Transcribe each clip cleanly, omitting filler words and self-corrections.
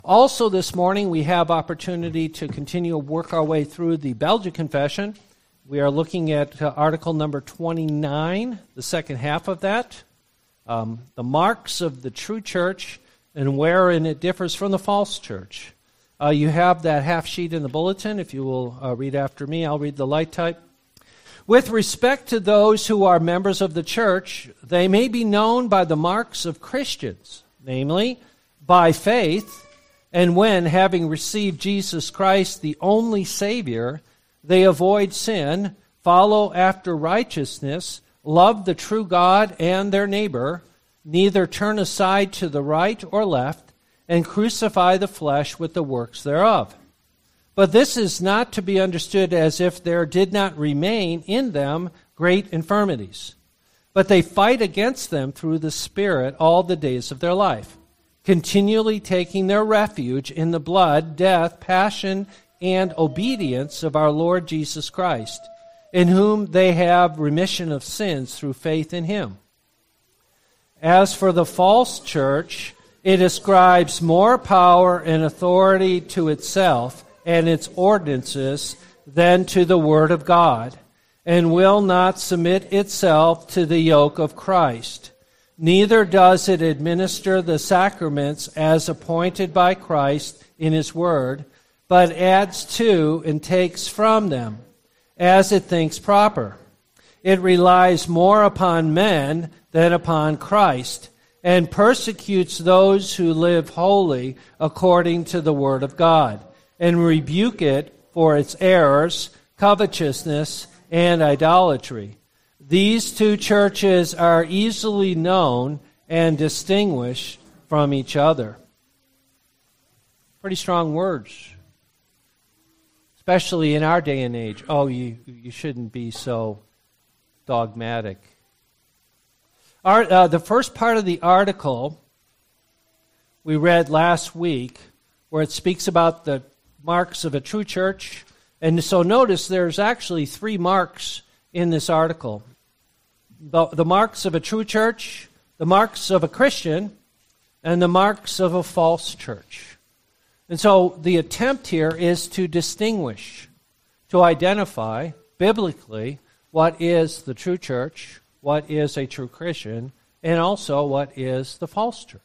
Also this morning we have opportunity to continue to work our way through the Belgian Confession. We are looking at article number 29, the second half of that, the marks of the true church and wherein it differs from the false church. You have that half sheet in the bulletin. If you will read after me, I'll read the light type. With respect to those who are members of the church, they may be known by the marks of Christians, namely, by faith, and when, having received Jesus Christ, the only Savior, they avoid sin, follow after righteousness, love the true God and their neighbor, neither turn aside to the right or left, and crucify the flesh with the works thereof. But this is not to be understood as if there did not remain in them great infirmities. But they fight against them through the Spirit all the days of their life, continually taking their refuge in the blood, death, passion, and obedience of our Lord Jesus Christ, in whom they have remission of sins through faith in Him. As for the false church, it ascribes more power and authority to itself and its ordinances than to the Word of God, and will not submit itself to the yoke of Christ. Neither does it administer the sacraments as appointed by Christ in His Word, but adds to and takes from them, as it thinks proper. It relies more upon men than upon Christ, and persecutes those who live wholly according to the Word of God, and rebuke it for its errors, covetousness, and idolatry. These two churches are easily known and distinguished from each other. Pretty strong words, especially in our day and age. Oh, you shouldn't be so dogmatic. The first part of the article we read last week, where it speaks about the marks of a true church. And so notice there's actually 3 marks in this article. The marks of a true church, the marks of a Christian, and the marks of a false church. And so the attempt here is to distinguish, to identify biblically what is the true church, what is a true Christian, and also what is the false church.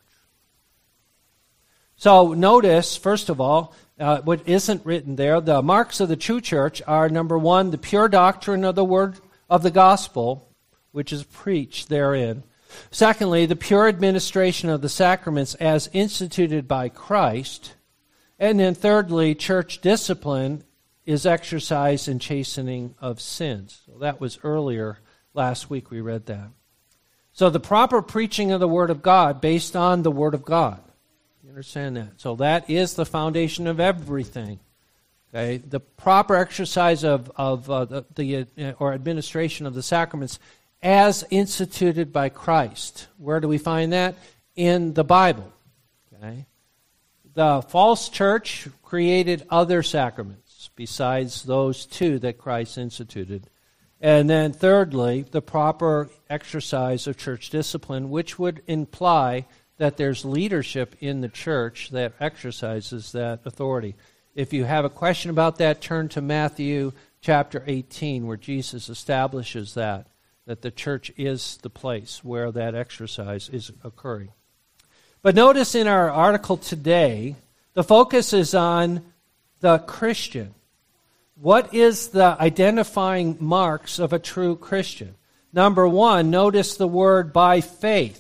So notice, first of all, what isn't written there, the marks of the true church are, number 1, the pure doctrine of the word of the gospel, which is preached therein. Secondly, the pure administration of the sacraments as instituted by Christ. And then thirdly, church discipline is exercised in chastening of sins. So that was earlier last week we read that. So the proper preaching of the Word of God based on the Word of God. You understand that? So that is the foundation of everything. Okay, the proper exercise of administration of the sacraments as instituted by Christ. Where do we find that? In the Bible. Okay, the false church created other sacraments besides those 2 that Christ instituted. And then thirdly, the proper exercise of church discipline, which would imply that there's leadership in the church that exercises that authority. If you have a question about that, turn to Matthew chapter 18, where Jesus establishes that the church is the place where that exercise is occurring. But notice in our article today, the focus is on the Christian. What is the identifying marks of a true Christian? Number 1, notice the word by faith.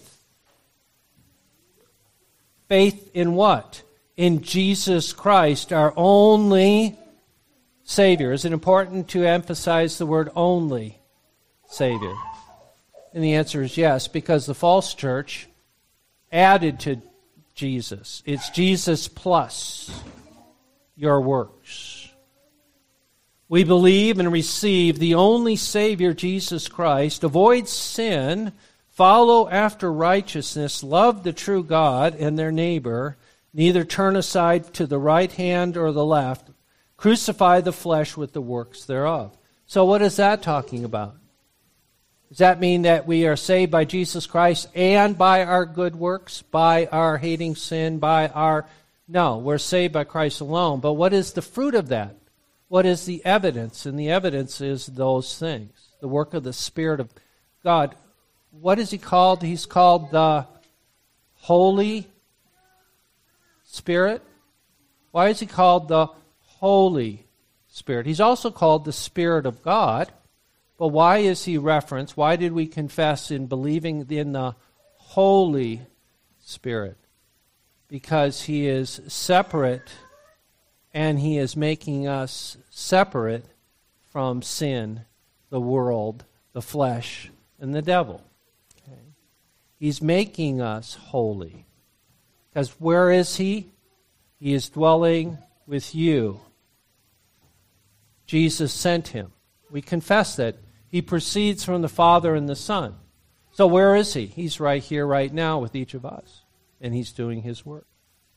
Faith in what? In Jesus Christ, our only Savior. Is it important to emphasize the word only Savior? And the answer is yes, because the false church added to Jesus. It's Jesus plus your works. We believe and receive the only Savior, Jesus Christ, avoid sin, follow after righteousness, love the true God and their neighbor, neither turn aside to the right hand or the left, crucify the flesh with the works thereof. So what is that talking about? Does that mean that we are saved by Jesus Christ and by our good works, by our hating sin, by our No, we're saved by Christ alone. But what is the fruit of that? What is the evidence? And the evidence is those things. The work of the Spirit of God. What is He called? He's called the Holy Spirit. Why is He called the Holy Spirit? He's also called the Spirit of God. But why is He referenced? Why did we confess in believing in the Holy Spirit? Because He is separate, and He is making us separate from sin, the world, the flesh, and the devil. Okay. He's making us holy. Because where is He? He is dwelling with you. Jesus sent Him. We confess that He proceeds from the Father and the Son. So where is He? He's right here, right now, with each of us. And He's doing His work.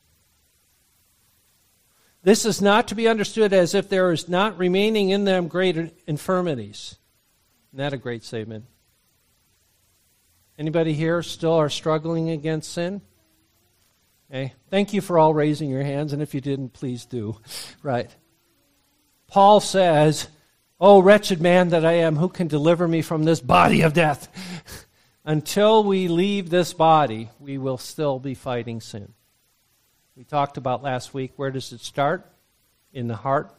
This is not to be understood as if there is not remaining in them great infirmities. Isn't that a great statement? Anybody here still are struggling against sin? Okay. Thank you for all raising your hands, and if you didn't, please do. Right. Paul says, "Oh, wretched man that I am, who can deliver me from this body of death?" Until we leave this body, we will still be fighting sin. We talked about last week, where does it start? In the heart.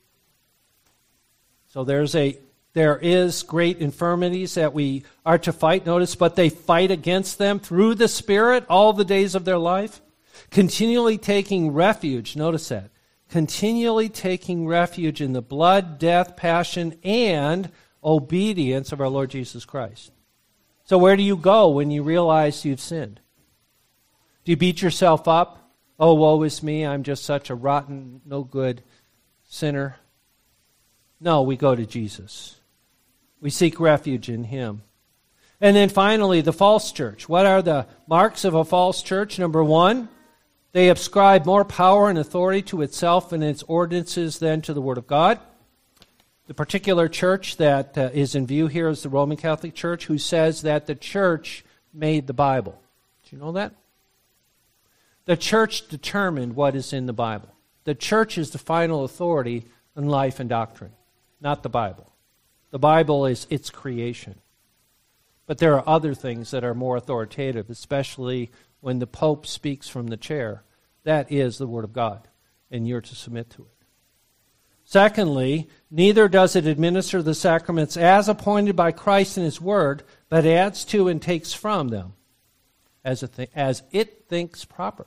So there is great infirmities that we are to fight, notice, but they fight against them through the Spirit all the days of their life, continually taking refuge, notice that, continually taking refuge in the blood, death, passion, and obedience of our Lord Jesus Christ. So where do you go when you realize you've sinned? Do you beat yourself up? Oh, woe is me, I'm just such a rotten, no good sinner. No, we go to Jesus. We seek refuge in Him. And then finally, the false church. What are the marks of a false church? Number one, they ascribe more power and authority to itself and its ordinances than to the Word of God. The particular church that is in view here is the Roman Catholic Church, who says that the church made the Bible. Do you know that? The church determined what is in the Bible. The church is the final authority on life and doctrine, not the Bible. The Bible is its creation. But there are other things that are more authoritative, especially when the Pope speaks from the chair. That is the Word of God, and you're to submit to it. Secondly, neither does it administer the sacraments as appointed by Christ in His Word, but adds to and takes from them as it thinks proper.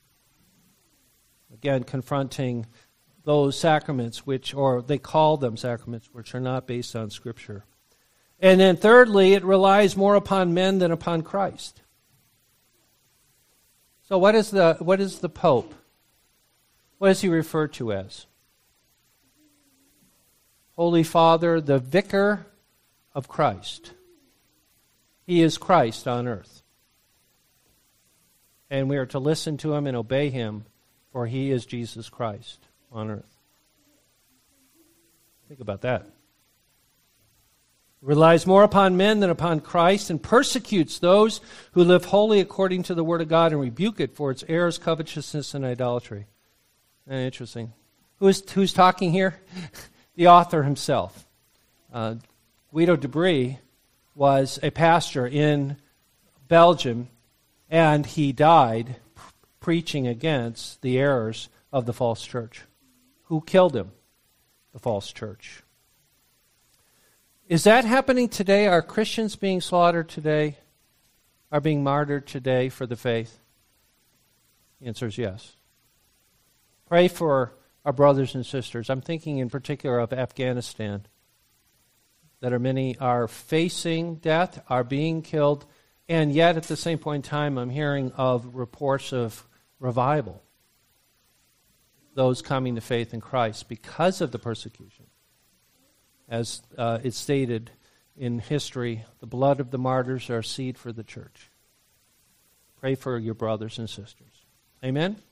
Again, confronting those sacraments or they call them sacraments, which are not based on Scripture. And then thirdly, it relies more upon men than upon Christ. So what is the Pope? What is he referred to as? Holy Father, the Vicar of Christ. He is Christ on earth. And we are to listen to Him and obey Him, for He is Jesus Christ on earth. Think about that. Relies more upon men than upon Christ, and persecutes those who live wholly according to the Word of God and rebuke it for its errors, covetousness, and idolatry. Interesting. Who's talking here? The author himself. Guido de Brie was a pastor in Belgium, and he died preaching against the errors of the false church. Who killed him? The false church. Is that happening today? Are Christians being slaughtered today? Are being martyred today for the faith? The answer is yes. Pray for our brothers and sisters. I'm thinking in particular of Afghanistan, that many are facing death, are being killed, and yet at the same point in time I'm hearing of reports of revival. Those coming to faith in Christ because of the persecution. As it's stated in history, the blood of the martyrs are seed for the church. Pray for your brothers and sisters. Amen?